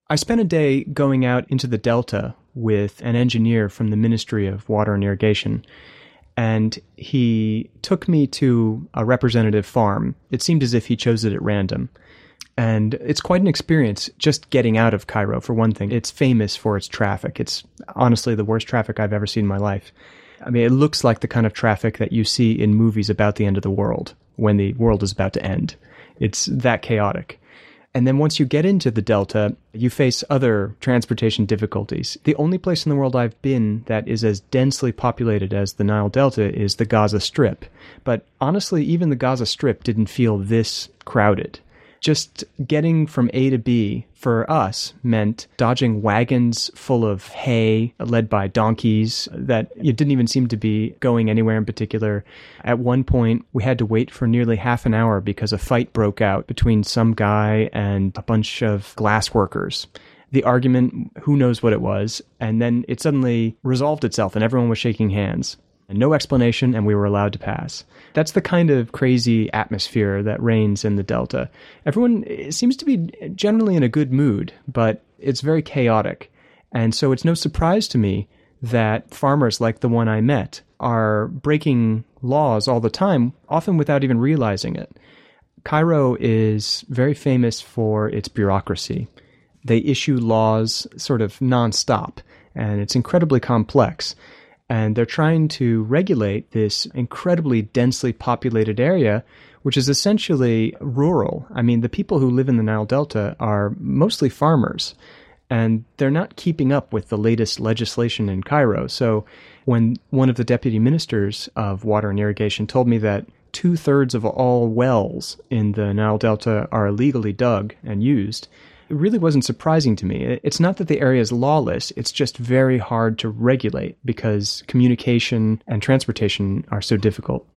I spent a day going out into the Delta with an engineer from the Ministry of Water and Irrigation, and he took me to a representative farm. It seemed as if he chose it at random. And it's quite an experience just getting out of Cairo, for one thing. It's famous for its traffic. It's honestly the worst traffic I've ever seen in my life. I mean, it looks like the kind of traffic that you see in movies about the end of the world, when the world is about to end. It's that chaotic. And then once you get into the Delta, you face other transportation difficulties. The only place in the world I've been that is as densely populated as the Nile Delta is the Gaza Strip. But honestly, even the Gaza Strip didn't feel this crowded. Just getting from A to B for us meant dodging wagons full of hay led by donkeys that it didn't even seem to be going anywhere in particular. At one point, we had to wait for nearly half an hour because a fight broke out between some guy and a bunch of glass workers. The argument, who knows what it was, and then it suddenly resolved itself and everyone was shaking hands. And no explanation, and we were allowed to pass. That's the kind of crazy atmosphere that reigns in the Delta. Everyone seems to be generally in a good mood, but it's very chaotic. And so it's no surprise to me that farmers like the one I met are breaking laws all the time, often without even realizing it. Cairo is very famous for its bureaucracy. They issue laws sort of nonstop, and it's incredibly complex. And they're trying to regulate this incredibly densely populated area, which is essentially rural. I mean, the people who live in the Nile Delta are mostly farmers, and they're not keeping up with the latest legislation in Cairo. So when one of the deputy ministers of water and irrigation told me that 2/3 of all wells in the Nile Delta are illegally dug and used, it really wasn't surprising to me. It's not that the area is lawless, it's just very hard to regulate because communication and transportation are so difficult.